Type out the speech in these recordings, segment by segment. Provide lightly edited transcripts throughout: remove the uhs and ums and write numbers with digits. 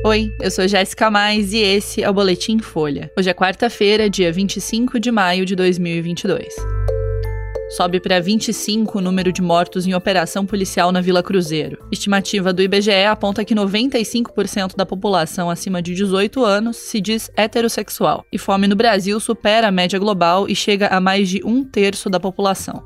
Oi, eu sou Jéssica Mais e esse é o Boletim Folha. Hoje é quarta-feira, dia 25 de maio de 2022. Sobe para 25 o número de mortos em operação policial na Vila Cruzeiro. Estimativa do IBGE aponta que 95% da população acima de 18 anos se diz heterossexual. E fome no Brasil supera a média global e chega a mais de 1/3 da população.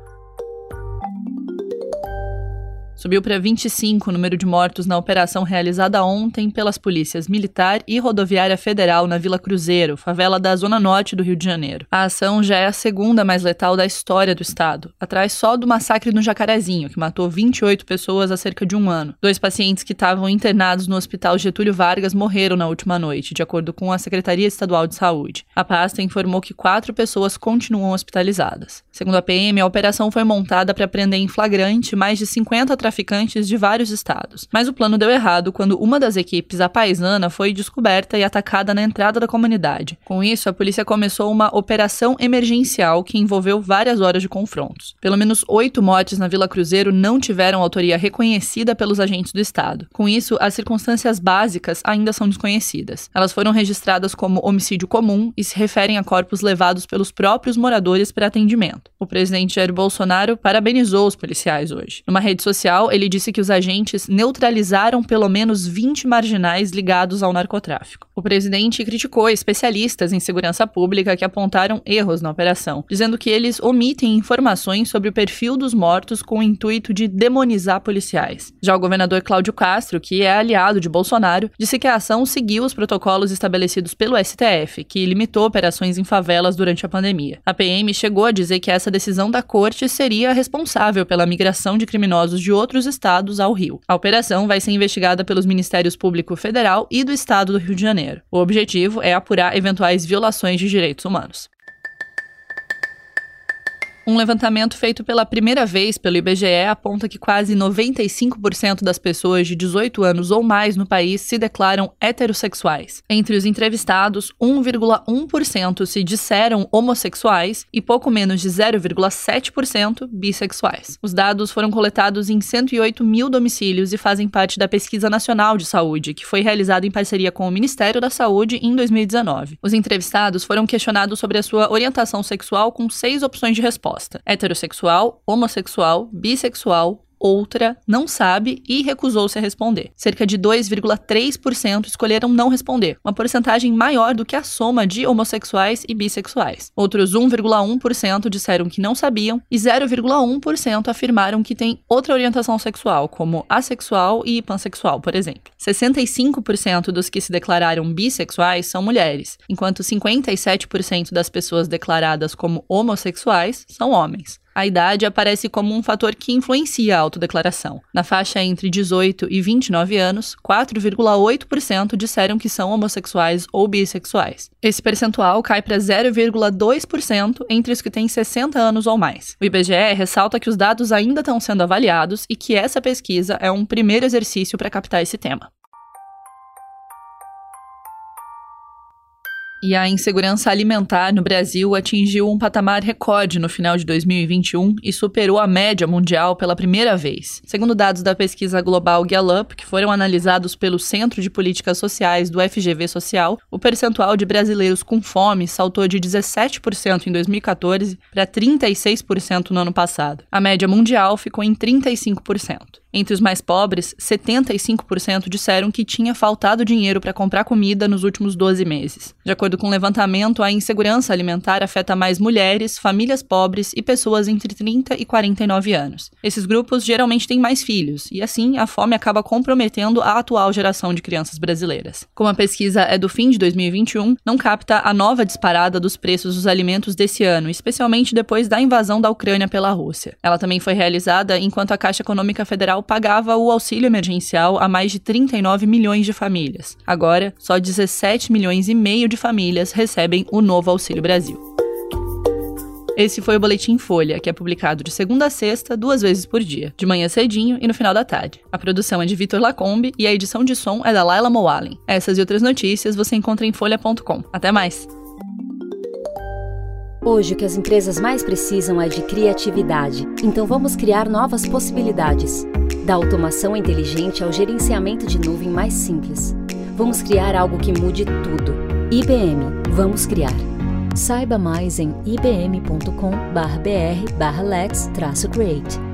Subiu para 25 o número de mortos na operação realizada ontem pelas polícias Militar e Rodoviária Federal na Vila Cruzeiro, favela da Zona Norte do Rio de Janeiro. A ação já é a segunda mais letal da história do estado, atrás só do massacre no Jacarezinho, que matou 28 pessoas há cerca de um ano. 2 pacientes que estavam internados no Hospital Getúlio Vargas morreram na última noite, de acordo com a Secretaria Estadual de Saúde. A pasta informou que 4 pessoas continuam hospitalizadas. Segundo a PM, a operação foi montada para prender em flagrante mais de 50 traficantes de vários estados. Mas o plano deu errado quando uma das equipes, a paisana, foi descoberta e atacada na entrada da comunidade. Com isso, a polícia começou uma operação emergencial que envolveu várias horas de confrontos. Pelo menos 8 mortes na Vila Cruzeiro não tiveram autoria reconhecida pelos agentes do estado. Com isso, as circunstâncias básicas ainda são desconhecidas. Elas foram registradas como homicídio comum e se referem a corpos levados pelos próprios moradores para atendimento. O presidente Jair Bolsonaro parabenizou os policiais hoje. Numa rede social, ele disse que os agentes neutralizaram pelo menos 20 marginais ligados ao narcotráfico. O presidente criticou especialistas em segurança pública que apontaram erros na operação, dizendo que eles omitem informações sobre o perfil dos mortos com o intuito de demonizar policiais. Já o governador Cláudio Castro, que é aliado de Bolsonaro, disse que a ação seguiu os protocolos estabelecidos pelo STF, que limitou operações em favelas durante a pandemia. A PM chegou a dizer que essa decisão da corte seria responsável pela migração de criminosos de outros estados ao Rio. A operação vai ser investigada pelos Ministérios Público Federal e do Estado do Rio de Janeiro. O objetivo é apurar eventuais violações de direitos humanos. Um levantamento feito pela primeira vez pelo IBGE aponta que quase 95% das pessoas de 18 anos ou mais no país se declaram heterossexuais. Entre os entrevistados, 1,1% se disseram homossexuais e pouco menos de 0,7% bissexuais. Os dados foram coletados em 108 mil domicílios e fazem parte da Pesquisa Nacional de Saúde, que foi realizada em parceria com o Ministério da Saúde em 2019. Os entrevistados foram questionados sobre a sua orientação sexual com 6 opções de resposta: heterossexual, homossexual, bissexual, outra, não sabe e recusou-se a responder. Cerca de 2,3% escolheram não responder, uma porcentagem maior do que a soma de homossexuais e bissexuais. Outros 1,1% disseram que não sabiam e 0,1% afirmaram que têm outra orientação sexual, como assexual e pansexual, por exemplo. 65% dos que se declararam bissexuais são mulheres, enquanto 57% das pessoas declaradas como homossexuais são homens. A idade aparece como um fator que influencia a autodeclaração. Na faixa entre 18 e 29 anos, 4,8% disseram que são homossexuais ou bissexuais. Esse percentual cai para 0,2% entre os que têm 60 anos ou mais. O IBGE ressalta que os dados ainda estão sendo avaliados e que essa pesquisa é um primeiro exercício para captar esse tema. E a insegurança alimentar no Brasil atingiu um patamar recorde no final de 2021 e superou a média mundial pela primeira vez. Segundo dados da pesquisa global Gallup, que foram analisados pelo Centro de Políticas Sociais do FGV Social, o percentual de brasileiros com fome saltou de 17% em 2014 para 36% no ano passado. A média mundial ficou em 35%. Entre os mais pobres, 75% disseram que tinha faltado dinheiro para comprar comida nos últimos 12 meses. De acordo com o levantamento, a insegurança alimentar afeta mais mulheres, famílias pobres e pessoas entre 30 e 49 anos. Esses grupos geralmente têm mais filhos, e assim a fome acaba comprometendo a atual geração de crianças brasileiras. Como a pesquisa é do fim de 2021, não capta a nova disparada dos preços dos alimentos desse ano, especialmente depois da invasão da Ucrânia pela Rússia. Ela também foi realizada enquanto a Caixa Econômica Federal pagava o auxílio emergencial a mais de 39 milhões de famílias. Agora, só 17 milhões e meio de famílias recebem o novo Auxílio Brasil. Esse foi o Boletim Folha, que é publicado de segunda a sexta, 2 vezes por dia, de manhã cedinho e no final da tarde. A produção é de Vitor Lacombe e a edição de som é da Laila Moalen. Essas e outras notícias você encontra em folha.com. Até mais! Hoje, o que as empresas mais precisam é de criatividade. Então vamos criar novas possibilidades. Da automação inteligente ao gerenciamento de nuvem mais simples. Vamos criar algo que mude tudo. IBM, vamos criar. Saiba mais em ibm.com.br/lets-create.